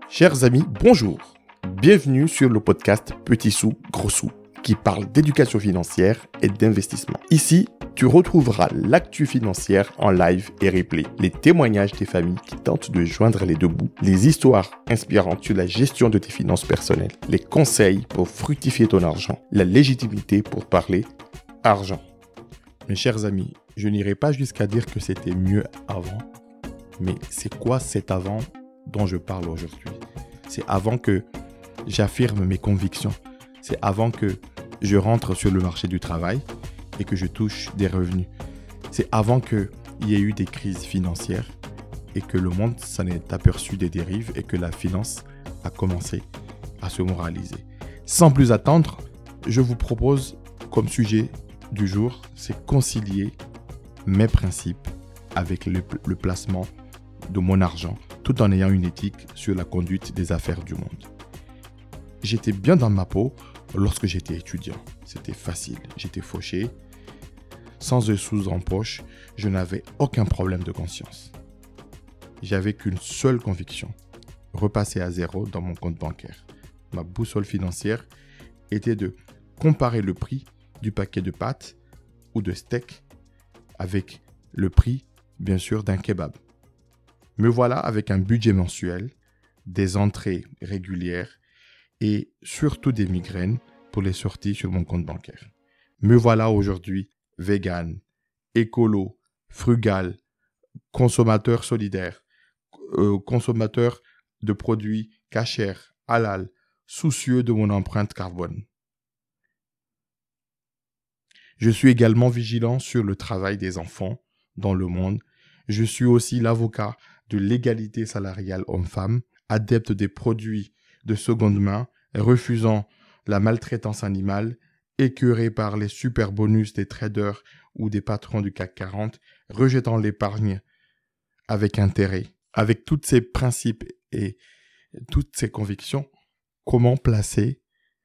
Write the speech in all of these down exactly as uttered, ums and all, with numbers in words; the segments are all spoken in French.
Chers amis, bonjour. Bienvenue sur le podcast Petit sous, gros sous, qui parle d'éducation financière et d'investissement. Ici, tu retrouveras l'actu financière en live et replay, les témoignages des familles qui tentent de joindre les deux bouts, les histoires inspirantes sur la gestion de tes finances personnelles, les conseils pour fructifier ton argent, la légitimité pour parler argent. Mes chers amis, je n'irai pas jusqu'à dire que c'était mieux avant, mais c'est quoi cet avant dont je parle aujourd'hui? C'est avant que j'affirme mes convictions. C'est avant que je rentre sur le marché du travail et que je touche des revenus. C'est avant qu'il y ait eu des crises financières et que le monde s'en est aperçu des dérives et que la finance a commencé à se moraliser. Sans plus attendre, je vous propose comme sujet du jour, c'est concilier mes principes avec le, le placement de mon argent, tout en ayant une éthique sur la conduite des affaires du monde. J'étais bien dans ma peau lorsque j'étais étudiant. C'était facile, j'étais fauché. Sans un sou en poche, je n'avais aucun problème de conscience. J'avais qu'une seule conviction, repasser à zéro dans mon compte bancaire. Ma boussole financière était de comparer le prix du paquet de pâtes ou de steak avec le prix, bien sûr, d'un kebab. Me voilà avec un budget mensuel, des entrées régulières et surtout des migraines pour les sorties sur mon compte bancaire. Me voilà aujourd'hui vegan, écolo, frugal, consommateur solidaire, euh, consommateur de produits cachers, halal, soucieux de mon empreinte carbone. Je suis également vigilant sur le travail des enfants dans le monde. Je suis aussi l'avocat de l'égalité salariale homme-femme, adepte des produits de seconde main, refusant la maltraitance animale, écœuré par les super bonus des traders ou des patrons du C A C quarante, rejetant l'épargne avec intérêt. Avec tous ces principes et toutes ces convictions, comment placer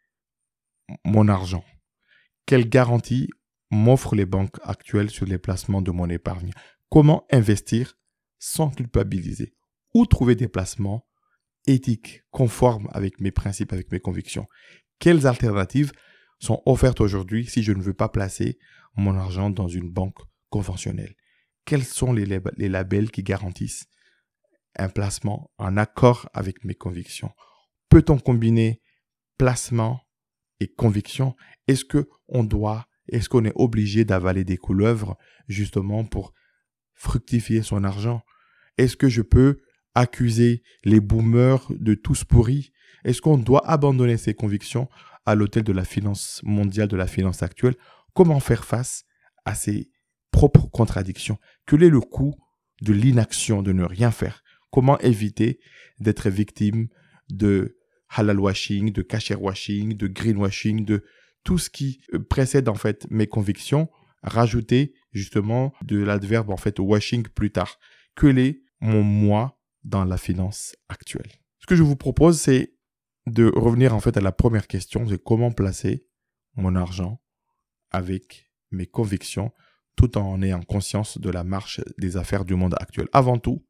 mon argent? Quelle garantie m'offrent les banques actuelles sur les placements de mon épargne? Comment investir sans culpabiliser? Où trouver des placements éthiques, conformes avec mes principes, avec mes convictions? Quelles alternatives sont offertes aujourd'hui si je ne veux pas placer mon argent dans une banque conventionnelle? Quels sont les, lab- les labels qui garantissent un placement en accord avec mes convictions? Peut-on combiner placement et conviction? Est-ce qu'on doit, est-ce qu'on est obligé d'avaler des couleuvres justement pour fructifier son argent? Est-ce que je peux accuser les boomers de tous pourris? Est-ce qu'on doit abandonner ses convictions à l'autel de la finance mondiale, de la finance actuelle? Comment faire face à ses propres contradictions? Quel est le coût de l'inaction, de ne rien faire? Comment éviter d'être victime de halal washing, de kasher washing, de greenwashing, de tout ce qui précède en fait mes convictions, rajouter justement de l'adverbe en fait washing plus tard. Quel est mon moi dans la finance actuelle? Ce que je vous propose, c'est de revenir en fait à la première question, c'est comment placer mon argent avec mes convictions tout en ayant conscience de la marche des affaires du monde actuel. Avant tout,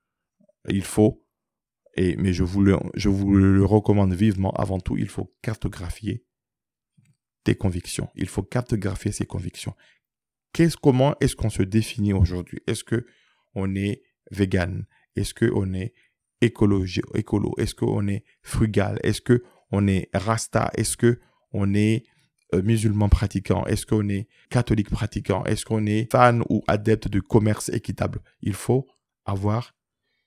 il faut, et, mais je vous, le, je vous le recommande vivement, avant tout, il faut cartographier tes convictions. Il faut cartographier ses convictions. Qu'est-ce, comment est-ce qu'on se définit aujourd'hui? Est-ce qu'on est vegan? Est-ce qu'on est écologie, écolo? Est-ce qu'on est frugal? Est-ce qu'on est rasta? Est-ce qu'on est euh, musulman pratiquant? Est-ce qu'on est catholique pratiquant? Est-ce qu'on est fan ou adepte de commerce équitable? Il faut avoir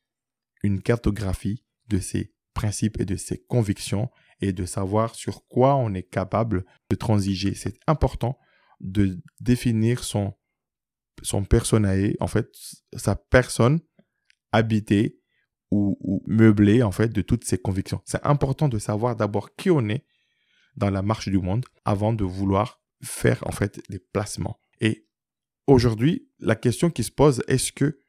une cartographie de ces principes et de ces convictions et de savoir sur quoi on est capable de transiger. C'est important de définir son, son personae, en fait, sa personne habitée ou, ou meublée, en fait, de toutes ses convictions. C'est important de savoir d'abord qui on est dans la marche du monde avant de vouloir faire, en fait, des placements. Et aujourd'hui, la question qui se pose, est-ce que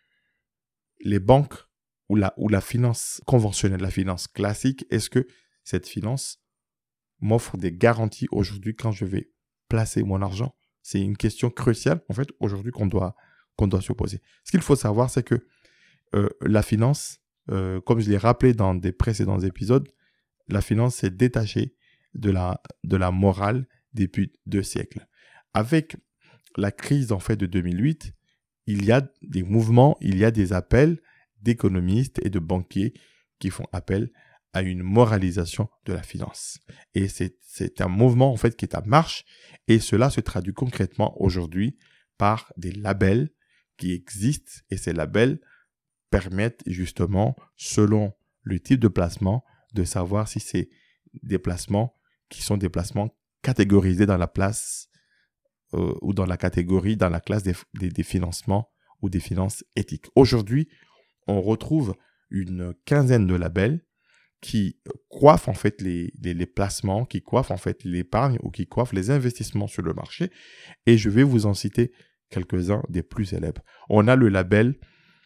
les banques ou la, ou la finance conventionnelle, la finance classique, est-ce que cette finance m'offre des garanties aujourd'hui quand je vais placer mon argent? C'est une question cruciale, en fait, aujourd'hui qu'on doit, qu'on doit se poser. Ce qu'il faut savoir, c'est que euh, la finance euh, comme je l'ai rappelé dans des précédents épisodes, la finance s'est détachée de la, de la morale depuis deux siècles. Avec la crise en fait de deux mille huit, il y a des mouvements, il y a des appels d'économistes et de banquiers qui font appel à une moralisation de la finance. Et c'est, c'est un mouvement en fait qui est en marche et cela se traduit concrètement aujourd'hui par des labels qui existent et ces labels permettent justement, selon le type de placement, de savoir si c'est des placements qui sont des placements catégorisés dans la place euh, ou dans la catégorie, dans la classe des, des, des financements ou des finances éthiques. Aujourd'hui, on retrouve une quinzaine de labels qui coiffent en fait les, les, les placements, qui coiffent en fait l'épargne ou qui coiffent les investissements sur le marché. Et je vais vous en citer quelques-uns des plus célèbres. On a le label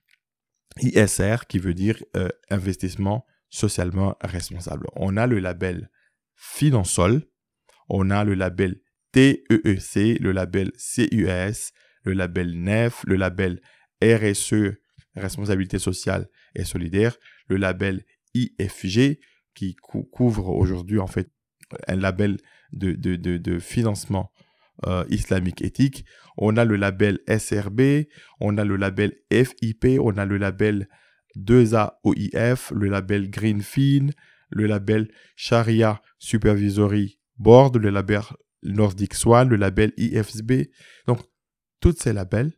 I S R qui veut dire euh, investissement socialement responsable. On a le label Finansol, on a le label T E E C, le label C U S, le label N E F, le label R S E, responsabilité sociale et solidaire, le label I F G qui cou- couvre aujourd'hui en fait un label de, de, de, de financement euh, islamique éthique. On a le label S R B, on a le label F I P, on a le label deux A O I F, le label Greenfin, le label Sharia Supervisory Board, le label Nordic Swan, le label I F S B. Donc, tous ces labels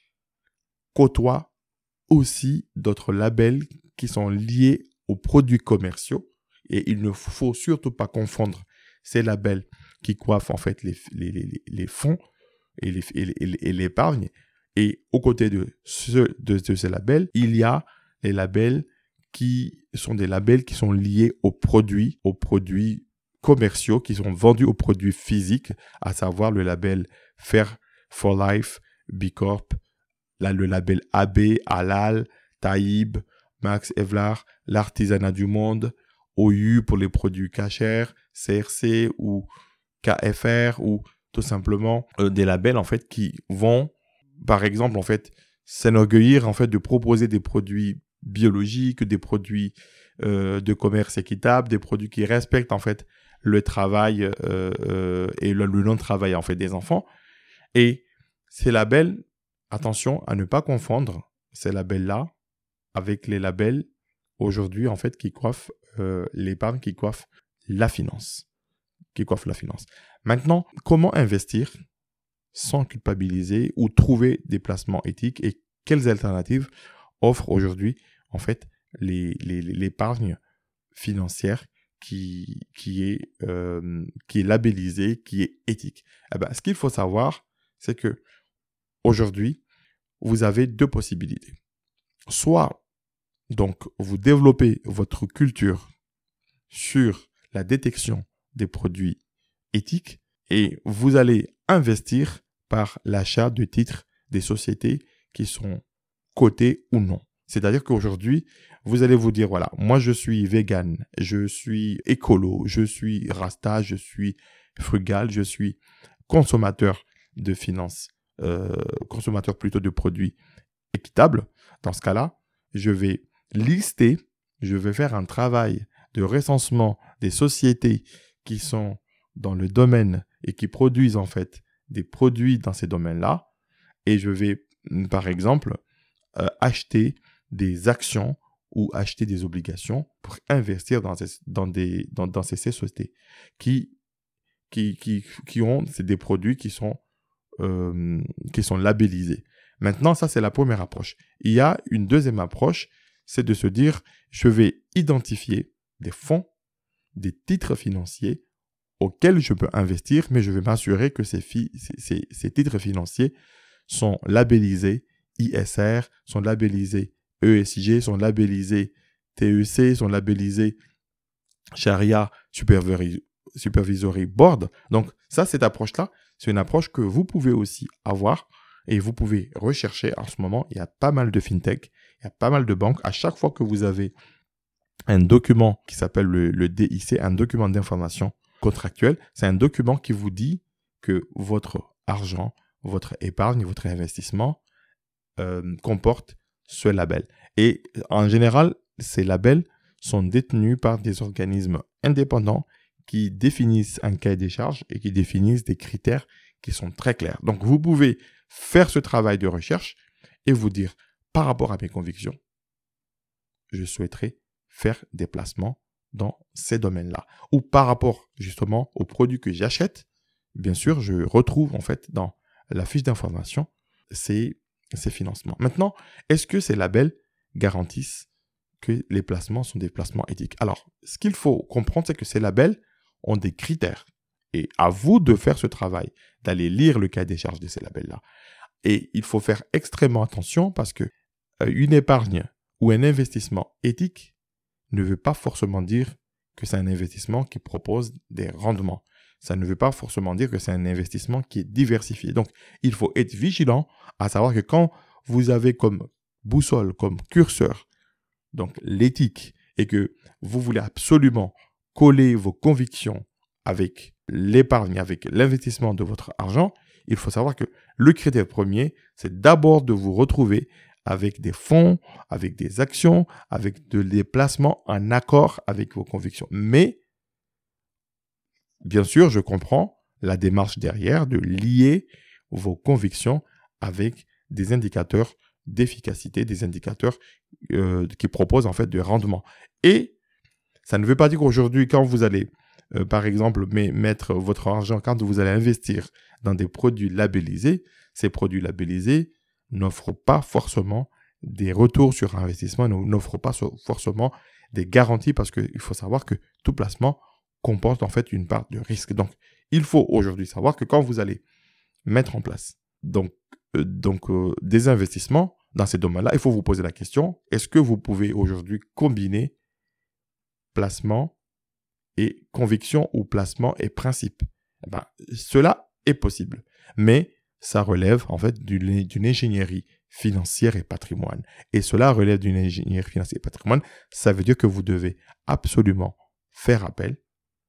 côtoient aussi d'autres labels qui sont liés aux produits commerciaux et il ne faut surtout pas confondre ces labels qui coiffent en fait les, les, les, les fonds et, les, et, les, et l'épargne. Et aux côtés de, ce, de, de ces labels, il y a les labels qui sont des labels qui sont liés aux produits, aux produits commerciaux qui sont vendus aux produits physiques, à savoir le label Fair for Life, B Corp, là, le label A B, Halal, Taïb, Max Evlar, l'artisanat du monde, O U pour les produits cachers, C R C ou K F R ou tout simplement euh, des labels en fait qui vont, par exemple en fait, s'enorgueillir en fait de proposer des produits biologiques, des produits euh, de commerce équitable, des produits qui respectent en fait le travail euh, euh, et le, le non-travail en fait des enfants. Et ces labels, attention à ne pas confondre ces labels-là avec les labels aujourd'hui en fait qui coiffent euh, l'épargne, qui coiffent la finance, qui coiffent la finance. Maintenant, comment investir sans culpabiliser ou trouver des placements éthiques et quelles alternatives offrent aujourd'hui en fait les, les, l'épargne financière qui, qui, est, euh, qui est labellisée, qui est éthique. Eh ben, ce qu'il faut savoir, c'est que aujourd'hui, vous avez deux possibilités. Soit, donc, vous développez votre culture sur la détection des produits éthiques et vous allez investir par l'achat de titres des sociétés qui sont cotées ou non. C'est-à-dire qu'aujourd'hui, vous allez vous dire, voilà, moi je suis vegan, je suis écolo, je suis rasta, je suis frugal, je suis consommateur de finances, euh, consommateur plutôt de produits équitables. Dans ce cas-là, je vais lister, je vais faire un travail de recensement des sociétés qui sont dans le domaine et qui produisent en fait des produits dans ces domaines-là. Et je vais, par exemple, euh, acheter des actions ou acheter des obligations pour investir dans, ces, dans, des, dans, dans ces, ces sociétés qui, qui, qui, qui ont c'est des produits qui sont, euh, qui sont labellisés. Maintenant, ça, c'est la première approche. Il y a une deuxième approche, c'est de se dire, je vais identifier des fonds, des titres financiers auxquels je peux investir, mais je vais m'assurer que ces, fi- ces, ces, ces titres financiers sont labellisés I S R, sont labellisés E S G, sont labellisés T E C, sont labellisés Sharia Supervisory, Supervisory Board. Donc ça, cette approche-là, c'est une approche que vous pouvez aussi avoir et vous pouvez rechercher en ce moment. Il y a pas mal de fintech, il y a pas mal de banques. À chaque fois que vous avez un document qui s'appelle le, le D I C, un document d'information contractuelle, c'est un document qui vous dit que votre argent, votre épargne, votre investissement euh, comporte ce label. Et en général, ces labels sont détenus par des organismes indépendants qui définissent un cahier des charges et qui définissent des critères qui sont très clairs. Donc, vous pouvez faire ce travail de recherche et vous dire, par rapport à mes convictions, je souhaiterais faire des placements dans ces domaines-là. Ou par rapport justement aux produits que j'achète, bien sûr, je retrouve en fait dans la fiche d'information ces, ces financements. Maintenant, est-ce que ces labels garantissent que les placements sont des placements éthiques? Alors, ce qu'il faut comprendre, c'est que ces labels ont des critères. Et à vous de faire ce travail, d'aller lire le cahier des charges de ces labels-là. Et il faut faire extrêmement attention parce que euh, une épargne ou un investissement éthique ne veut pas forcément dire que c'est un investissement qui propose des rendements. Ça ne veut pas forcément dire que c'est un investissement qui est diversifié. Donc, il faut être vigilant à savoir que quand vous avez comme boussole, comme curseur, donc l'éthique, et que vous voulez absolument coller vos convictions avec l'épargne, avec l'investissement de votre argent, il faut savoir que le critère premier, c'est d'abord de vous retrouver avec des fonds, avec des actions, avec de, des placements en accord avec vos convictions. Mais, bien sûr, je comprends la démarche derrière de lier vos convictions avec des indicateurs d'efficacité, des indicateurs euh, qui proposent en fait de rendement. Et ça ne veut pas dire qu'aujourd'hui, quand vous allez, euh, par exemple, mais, mettre votre argent, quand vous allez investir dans des produits labellisés, ces produits labellisés n'offrent pas forcément des retours sur investissement, n'offrent pas forcément des garanties parce qu'il faut savoir que tout placement comporte en fait une part de risque. Donc, il faut aujourd'hui savoir que quand vous allez mettre en place donc, euh, donc, euh, des investissements dans ces domaines-là, il faut vous poser la question, est-ce que vous pouvez aujourd'hui combiner placement et conviction ou placement et principe? Eh ben, cela est possible, mais ça relève en fait d'une, d'une ingénierie financière et patrimoine. Et cela relève d'une ingénierie financière et patrimoine. Ça veut dire que vous devez absolument faire appel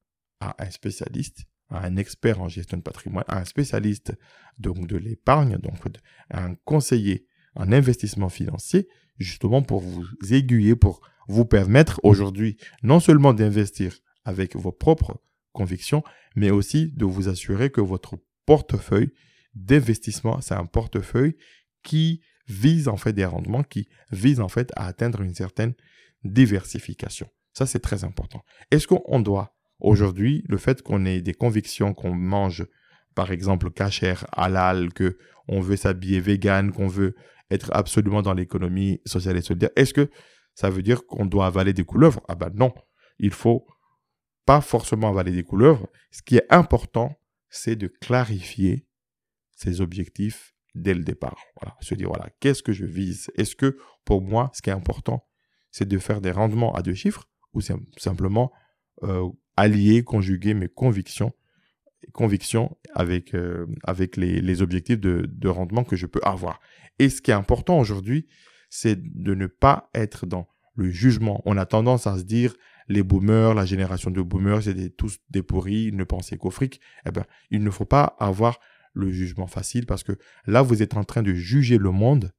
à un spécialiste, à un expert en gestion de patrimoine, à un spécialiste donc de l'épargne, donc à un conseiller en investissement financier, justement pour vous aiguiller, pour vous permettre aujourd'hui non seulement d'investir avec vos propres convictions, mais aussi de vous assurer que votre portefeuille d'investissement, c'est un portefeuille qui vise en fait des rendements, qui vise en fait à atteindre une certaine diversification. Ça, c'est très important. Est-ce qu'on doit aujourd'hui, le fait qu'on ait des convictions, qu'on mange par exemple cachère, halal, qu'on veut s'habiller vegan, qu'on veut être absolument dans l'économie sociale et solidaire, est-ce que ça veut dire qu'on doit avaler des couleuvres? Ah ben non, il faut pas forcément avaler des couleuvres. Ce qui est important, c'est de clarifier ses objectifs dès le départ. Voilà, se dire, voilà, qu'est-ce que je vise? Est-ce que pour moi, ce qui est important, c'est de faire des rendements à deux chiffres ou c'est simplement euh, allier, conjuguer mes convictions, convictions avec, euh, avec les, les objectifs de, de rendement que je peux avoir. Et ce qui est important aujourd'hui, c'est de ne pas être dans le jugement. On a tendance à se dire, les boomers, la génération de boomers, c'est des, tous des pourris, ils ne pensaient qu'au fric. Eh ben, il ne faut pas avoir le jugement facile parce que là, vous êtes en train de juger le monde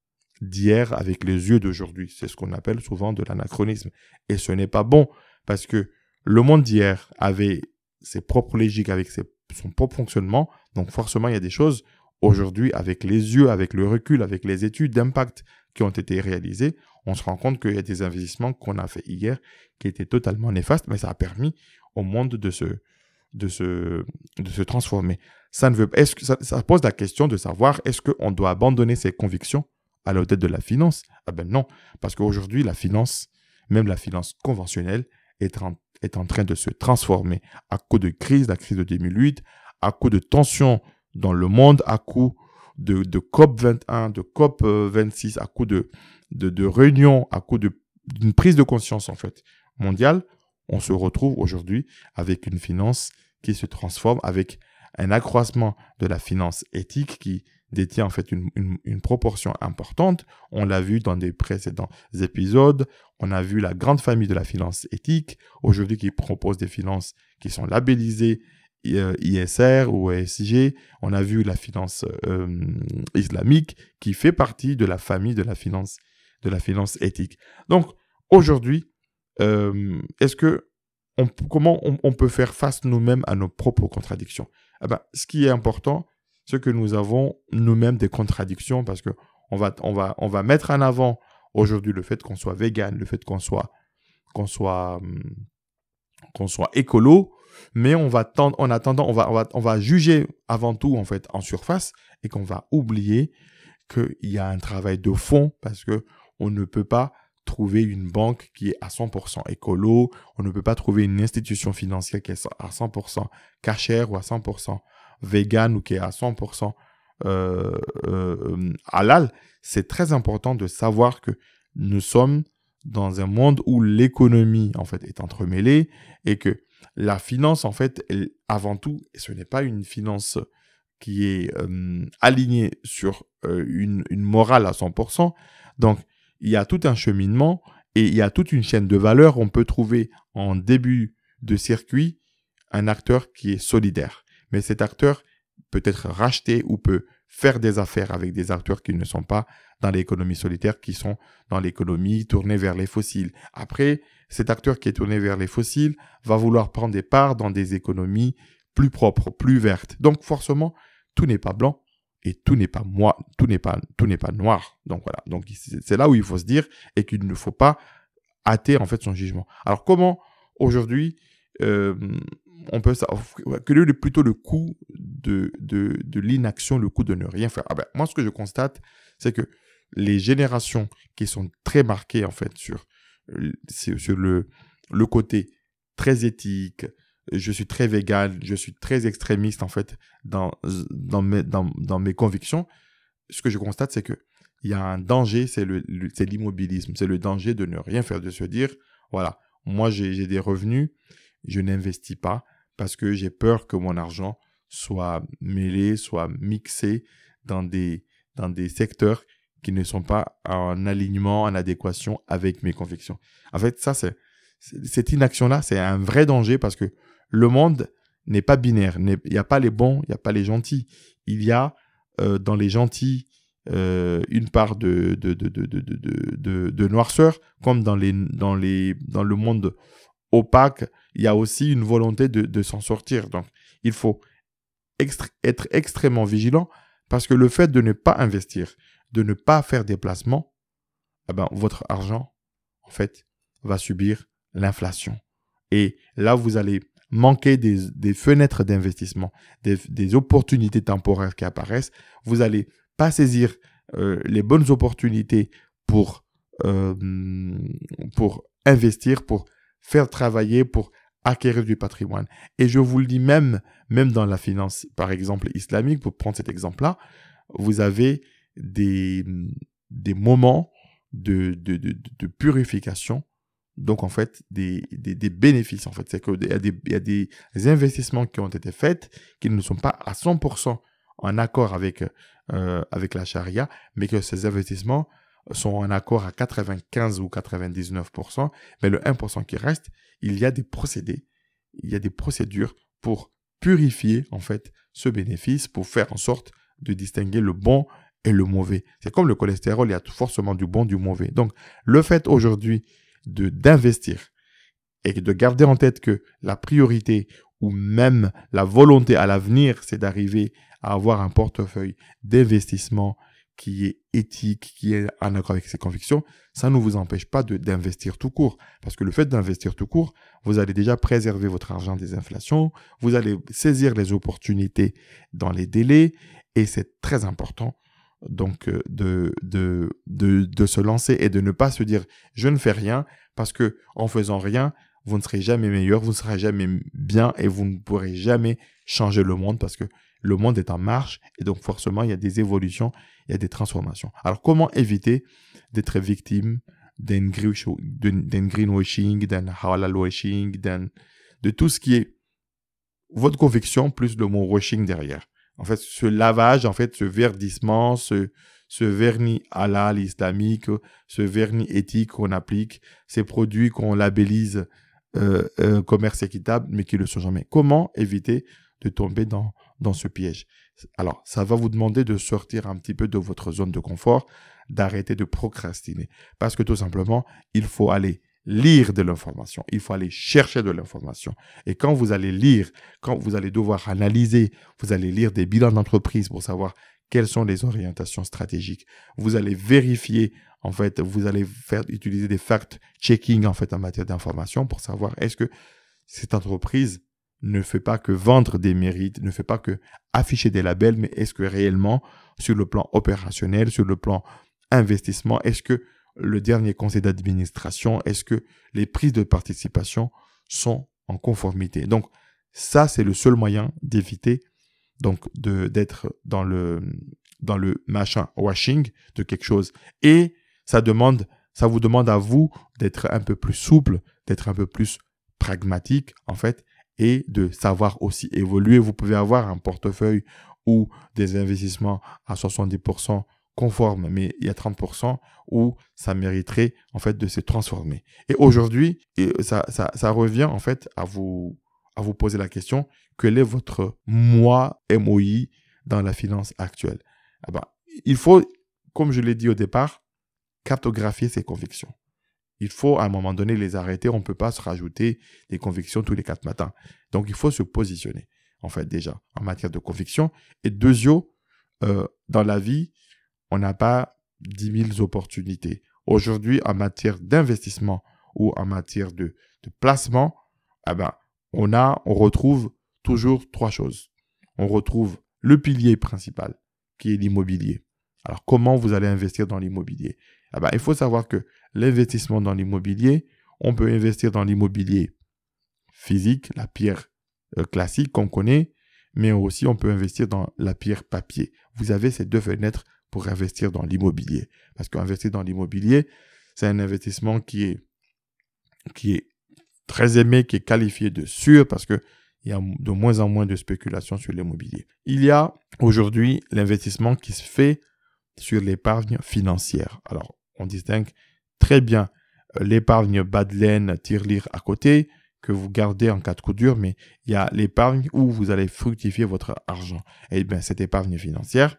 d'hier avec les yeux d'aujourd'hui. C'est ce qu'on appelle souvent de l'anachronisme. Et ce n'est pas bon parce que le monde d'hier avait ses propres logiques, avec ses, son propre fonctionnement. Donc forcément, il y a des choses aujourd'hui avec les yeux, avec le recul, avec les études d'impact qui ont été réalisées. On se rend compte qu'il y a des investissements qu'on a fait hier qui étaient totalement néfastes, mais ça a permis au monde de se, de se, de se transformer. Ça, ne veut, est-ce que ça, ça pose la question de savoir est-ce qu'on doit abandonner ses convictions à la tête de la finance? Ah ben non, parce qu'aujourd'hui, la finance, même la finance conventionnelle, est en, est en train de se transformer à coup de crise, la crise de deux mille huit, à coup de tensions dans le monde, à coup de, de COP vingt et un, de COP vingt-six, à coup de, de, de réunions, à coup de, d'une prise de conscience en fait mondiale. On se retrouve aujourd'hui avec une finance qui se transforme, avec un accroissement de la finance éthique qui détient en fait une, une, une proportion importante. On l'a vu dans des précédents épisodes. On a vu la grande famille de la finance éthique, aujourd'hui qui propose des finances qui sont labellisées I S R ou E S G. On a vu la finance euh, islamique qui fait partie de la famille de la finance, de la finance éthique. Donc, aujourd'hui, euh, est-ce que on, comment on, on peut faire face nous-mêmes à nos propres contradictions? Eh ben, ce qui est important, c'est que nous avons nous-mêmes des contradictions parce que on va, on va, on va mettre en avant aujourd'hui le fait qu'on soit vegan, le fait qu'on soit, qu'on soit, qu'on soit écolo, mais on va tendre, en attendant, on va, on va, on va juger avant tout en fait en surface et qu'on va oublier qu'il y a un travail de fond parce que on ne peut pas trouver une banque qui est à cent pour cent écolo, on ne peut pas trouver une institution financière qui est à cent pour cent cachère ou à cent pour cent vegan ou qui est à cent pour cent euh, euh, halal. C'est très important de savoir que nous sommes dans un monde où l'économie en fait est entremêlée et que la finance en fait, elle, avant tout, ce n'est pas une finance qui est euh, alignée sur euh, une, une morale à cent pour cent. Donc, il y a tout un cheminement et il y a toute une chaîne de valeur. On peut trouver en début de circuit un acteur qui est solidaire. Mais cet acteur peut être racheté ou peut faire des affaires avec des acteurs qui ne sont pas dans l'économie solidaire, qui sont dans l'économie tournée vers les fossiles. Après, cet acteur qui est tourné vers les fossiles va vouloir prendre des parts dans des économies plus propres, plus vertes. Donc, forcément, tout n'est pas blanc. Et tout n'est pas moi, tout n'est pas, tout n'est pas noir. Donc voilà. Donc c'est là où il faut se dire et qu'il ne faut pas hâter en fait son jugement. Alors comment aujourd'hui euh, on peut savoir quel est plutôt le coût de de de l'inaction, le coût de ne rien faire. Ah ben, moi ce que je constate, c'est que les générations qui sont très marquées en fait sur sur le le côté très éthique. Je suis très vegan, je suis très extrémiste en fait dans, dans, mes, dans, dans mes convictions. Ce que je constate, c'est qu'il y a un danger, c'est, le, le, c'est l'immobilisme. C'est le danger de ne rien faire, de se dire, voilà, moi j'ai, j'ai des revenus, je n'investis pas parce que j'ai peur que mon argent soit mêlé, soit mixé dans des, dans des secteurs qui ne sont pas en alignement, en adéquation avec mes convictions. En fait, ça, c'est, cette inaction-là, c'est un vrai danger parce que le monde n'est pas binaire. Il n'y a pas les bons, il n'y a pas les gentils. Il y a euh, dans les gentils euh, une part de, de, de, de, de, de, de, de noirceur, comme dans, les, dans, les, dans le monde opaque, il y a aussi une volonté de, de s'en sortir. Donc, il faut extra- être extrêmement vigilant parce que le fait de ne pas investir, de ne pas faire des placements, eh ben, votre argent, en fait, va subir l'inflation. Et là, vous allez manquer des, des fenêtres d'investissement, des, des opportunités temporaires qui apparaissent. Vous n'allez pas saisir euh, les bonnes opportunités pour, euh, pour investir, pour faire travailler, pour acquérir du patrimoine. Et je vous le dis même, même dans la finance, par exemple, islamique, pour prendre cet exemple-là, vous avez des, des moments de, de, de, de purification. Donc, en fait, des, des, des bénéfices, en fait. C'est qu'il y a, des, il y a des investissements qui ont été faits qui ne sont pas à cent pour cent en accord avec, euh, avec la charia, mais que ces investissements sont en accord à quatre-vingt-quinze ou quatre-vingt-dix-neuf pour cent. Mais le un pour cent qui reste, il y a des procédés, il y a des procédures pour purifier, en fait, ce bénéfice, pour faire en sorte de distinguer le bon et le mauvais. C'est comme le cholestérol, il y a forcément du bon, du mauvais. Donc, le fait aujourd'hui de d'investir et de garder en tête que la priorité ou même la volonté à l'avenir, c'est d'arriver à avoir un portefeuille d'investissement qui est éthique, qui est en accord avec ses convictions, ça ne vous empêche pas de, d'investir tout court. Parce que le fait d'investir tout court, vous allez déjà préserver votre argent des inflations, vous allez saisir les opportunités dans les délais et c'est très important donc de, de, de, de se lancer et de ne pas se dire « je ne fais rien » parce que en faisant rien, vous ne serez jamais meilleur, vous ne serez jamais bien et vous ne pourrez jamais changer le monde parce que le monde est en marche et donc forcément il y a des évolutions, il y a des transformations. Alors comment éviter d'être victime d'un greenwashing, d'un halal washing, d'un, de tout ce qui est votre conviction plus le mot washing derrière. En fait, ce lavage, en fait, ce verdissement, ce, ce vernis halal islamique, ce vernis éthique qu'on applique, ces produits qu'on labellise euh, euh, commerce équitable, mais qui ne le sont jamais. Comment éviter de tomber dans, dans ce piège? Alors, ça va vous demander de sortir un petit peu de votre zone de confort, d'arrêter de procrastiner. Parce que tout simplement, il faut aller lire de l'information, il faut aller chercher de l'information. Et quand vous allez lire, quand vous allez devoir analyser, vous allez lire des bilans d'entreprise pour savoir quelles sont les orientations stratégiques. Vous allez vérifier, en fait, vous allez faire utiliser des fact-checking en fait en matière d'information pour savoir est-ce que cette entreprise ne fait pas que vendre des mérites, ne fait pas que afficher des labels, mais est-ce que réellement, sur le plan opérationnel, sur le plan investissement, est-ce que le dernier conseil d'administration, est-ce que les prises de participation sont en conformité? Donc, ça, c'est le seul moyen d'éviter donc de d'être dans le dans le machin washing de quelque chose. Et ça demande, ça vous demande à vous d'être un peu plus souple, d'être un peu plus pragmatique, en fait, et de savoir aussi évoluer. Vous pouvez avoir un portefeuille ou des investissements à soixante-dix pour cent conformes, mais il y a trente pour cent où ça mériterait en fait de se transformer. Et aujourd'hui, ça, ça, ça revient en fait à vous, à vous poser la question, quel est votre moi M O I dans la finance actuelle? Ah ben, il faut, comme je l'ai dit au départ, cartographier ses convictions. Il faut à un moment donné les arrêter. On ne peut pas se rajouter des convictions tous les quatre matins. Donc, il faut se positionner, en fait, déjà, en matière de conviction. Et deuxièmement, euh, dans la vie, on n'a pas dix mille opportunités. Aujourd'hui, en matière d'investissement ou en matière de, de placement, eh ben, on, a, on retrouve toujours trois choses. On retrouve le pilier principal, qui est l'immobilier. Alors, comment vous allez investir dans l'immobilier? Eh ben, il faut savoir que l'investissement dans l'immobilier, on peut investir dans l'immobilier physique, la pierre euh, classique qu'on connaît, mais aussi on peut investir dans la pierre papier. Vous avez ces deux fenêtres pour investir dans l'immobilier. Parce qu'investir dans l'immobilier, c'est un investissement qui est, qui est très aimé, qui est qualifié de sûr, parce qu'il y a de moins en moins de spéculation sur l'immobilier. Il y a aujourd'hui l'investissement qui se fait sur l'épargne financière. Alors, on distingue très bien l'épargne bas de laine, tire-lire à côté, que vous gardez en cas de coup dur, mais il y a l'épargne où vous allez fructifier votre argent. Et bien, cette épargne financière,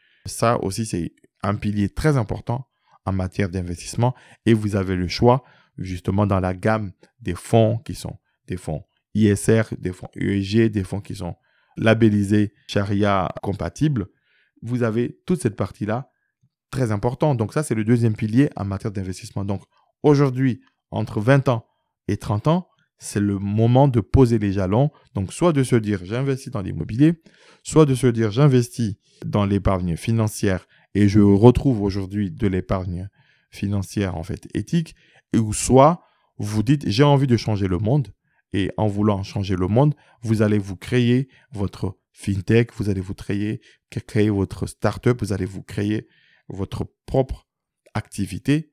ça aussi, c'est un pilier très important en matière d'investissement et vous avez le choix, justement, dans la gamme des fonds qui sont des fonds I S R, des fonds E S G, des fonds qui sont labellisés Sharia compatibles. Vous avez toute cette partie-là très importante. Donc ça, c'est le deuxième pilier en matière d'investissement. Donc aujourd'hui, entre vingt ans et trente ans, c'est le moment de poser les jalons. Donc, soit de se dire, j'investis dans l'immobilier, soit de se dire, j'investis dans l'épargne financière et je retrouve aujourd'hui de l'épargne financière, en fait, éthique, ou soit vous dites, j'ai envie de changer le monde et en voulant changer le monde, vous allez vous créer votre fintech, vous allez vous créer, créer votre startup, vous allez vous créer votre propre activité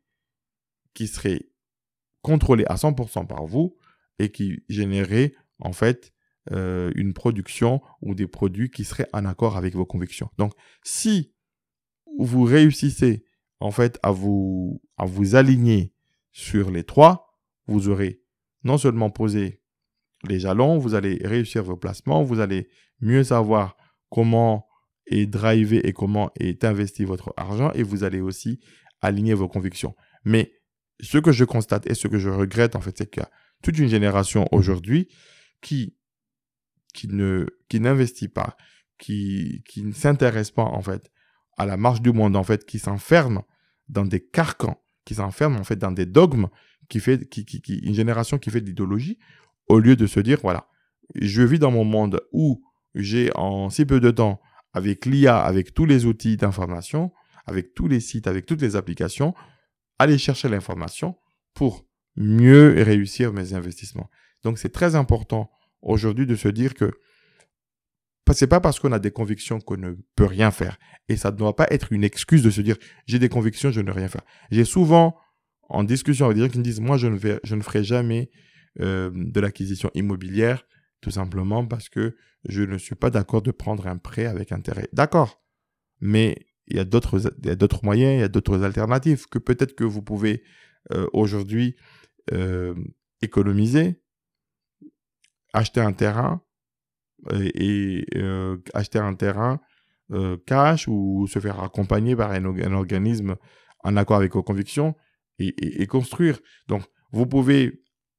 qui serait contrôlée à cent pour cent par vous et qui générerait en fait euh, une production ou des produits qui seraient en accord avec vos convictions. Donc, si vous réussissez en fait à vous, à vous aligner sur les trois, vous aurez non seulement posé les jalons, vous allez réussir vos placements, vous allez mieux savoir comment est drivé et comment est investi votre argent et vous allez aussi aligner vos convictions. Mais ce que je constate et ce que je regrette en fait, c'est qu'il y a toute une génération aujourd'hui qui, qui, ne, qui n'investit pas, qui, qui ne s'intéresse pas en fait à la marche du monde, en fait, qui s'enferme dans des carcans, qui s'enferme en fait dans des dogmes, qui fait, qui, qui, qui, une génération qui fait de l'idéologie, au lieu de se dire, voilà, je vis dans mon monde où j'ai en si peu de temps, avec l'I A, avec tous les outils d'information, avec tous les sites, avec toutes les applications, aller chercher l'information pour mieux réussir mes investissements. Donc, c'est très important aujourd'hui de se dire que ce n'est pas parce qu'on a des convictions qu'on ne peut rien faire. Et ça ne doit pas être une excuse de se dire « j'ai des convictions, je ne peux rien faire ». J'ai souvent, en discussion avec des gens qui me disent « moi, je ne, vais, je ne ferai jamais euh, de l'acquisition immobilière », tout simplement parce que je ne suis pas d'accord de prendre un prêt avec intérêt. D'accord, mais il y a d'autres, il y a d'autres moyens, il y a d'autres alternatives que peut-être que vous pouvez euh, aujourd'hui euh, économiser, acheter un terrain et, et euh, acheter un terrain euh, cash ou se faire accompagner par un, un organisme en accord avec vos convictions et, et, et construire. Donc, Vous pouvez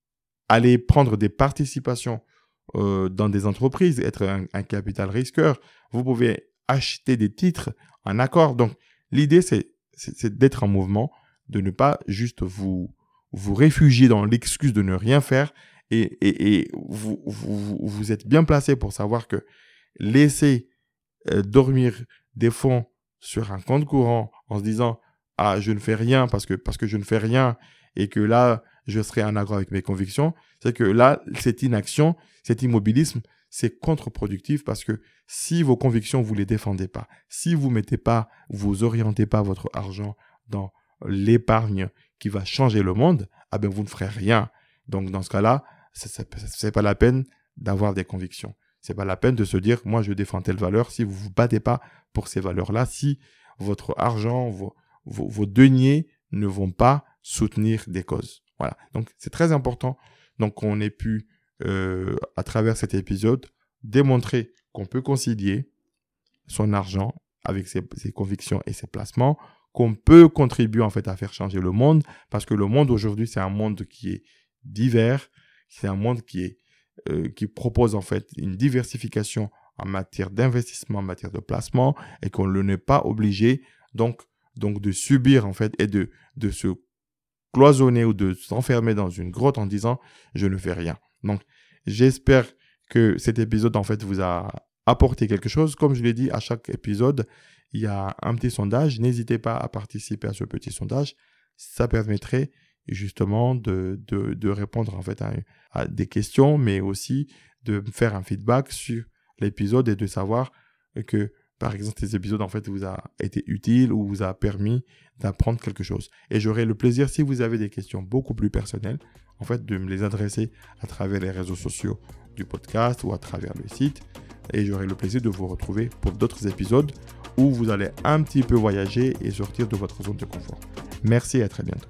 aller prendre des participations euh, dans des entreprises, être un, un capital risqueur. Vous pouvez acheter des titres en accord. Donc, l'idée, c'est, c'est, c'est d'être en mouvement, de ne pas juste vous, vous réfugier dans l'excuse de ne rien faire. Et, et, et vous, vous, vous êtes bien placé pour savoir que laisser euh, dormir des fonds sur un compte courant en se disant « Ah, je ne fais rien parce que, parce que je ne fais rien et que là, je serai en accord avec mes convictions », c'est que là, cette inaction, cet immobilisme, c'est contre-productif parce que si vos convictions, vous ne les défendez pas, si vous mettez pas, vous orientez pas votre argent dans l'épargne qui va changer le monde, ah ben, vous ne ferez rien. Donc, dans ce cas-là, ce n'est pas la peine d'avoir des convictions. Ce n'est pas la peine de se dire, moi, je défends telle valeur si vous ne vous battez pas pour ces valeurs-là, si votre argent, vos, vos, vos deniers ne vont pas soutenir des causes. Voilà. Donc, c'est très important. Donc, on ait pu, euh, à travers cet épisode, démontrer qu'on peut concilier son argent avec ses, ses convictions et ses placements, qu'on peut contribuer en fait à faire changer le monde, parce que le monde aujourd'hui, c'est un monde qui est divers, c'est un monde qui est euh, qui propose en fait une diversification en matière d'investissement, en matière de placement, et qu'on ne n'est pas obligé donc donc de subir en fait et de de se cloisonner ou de s'enfermer dans une grotte en disant je ne fais rien. Donc j'espère que cet épisode en fait vous a apporté quelque chose. Comme je l'ai dit, à chaque épisode il y a un petit sondage. N'hésitez pas à participer à ce petit sondage. Ça permettrait justement de, de, de répondre en fait à, à des questions, mais aussi de faire un feedback sur l'épisode et de savoir que, par exemple, ces épisodes en fait vous a été utiles ou vous a permis d'apprendre quelque chose. Et j'aurai le plaisir, si vous avez des questions beaucoup plus personnelles, en fait, de me les adresser à travers les réseaux sociaux du podcast ou à travers le site. Et j'aurai le plaisir de vous retrouver pour d'autres épisodes où vous allez un petit peu voyager et sortir de votre zone de confort. Merci et à très bientôt.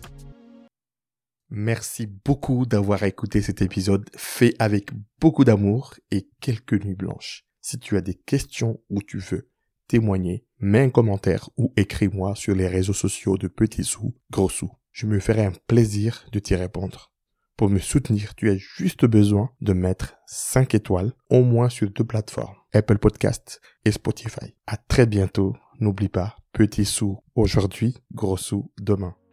Merci beaucoup d'avoir écouté cet épisode fait avec beaucoup d'amour et quelques nuits blanches. Si tu as des questions ou tu veux témoigner, mets un commentaire ou écris-moi sur les réseaux sociaux de Petit Sous, Gros Sous. Je me ferai un plaisir de t'y répondre. Pour me soutenir, tu as juste besoin de mettre cinq étoiles, au moins sur deux plateformes, Apple Podcasts et Spotify. À très bientôt. N'oublie pas, Petit Sous aujourd'hui, Gros Sous demain.